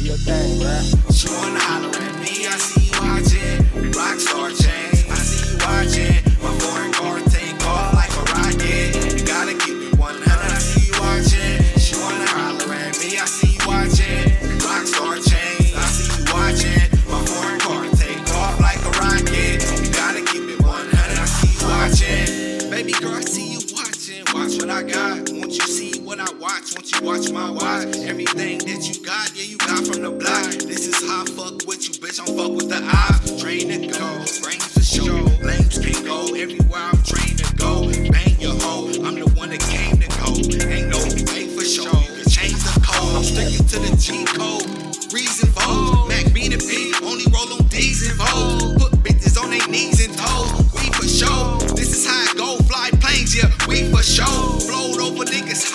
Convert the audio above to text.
your thing, bruh. She wanna holler at me, I see you watching. Rockstar chains, I see you watching. My foreign car take off like a rocket. You gotta keep it 100, I see you watching. She wanna holler at me, I see you watching. Rockstar chains, I see you watching. My foreign car take off like a rocket. You gotta keep it 100, I see you watching. Baby girl, I see you watching. Watch what I got. Won't you see what I watch? Won't you watch my watch? Everything that you got, yeah, you got from the block. This is how I fuck with you, bitch. I'm fuck with the eyes. Train to go, brains to show. Lames can go everywhere I'm trained to go. Bang your hoe, I'm the one that came to go. Ain't no way for show. You can change the code. I'm sticking to the G code. Reason Vogue, Mac B to P, only roll on D's and Vogue. Put bitches on their knees and toes. We for show. This is how I go. Fly planes, yeah, we for show. Flowed over niggas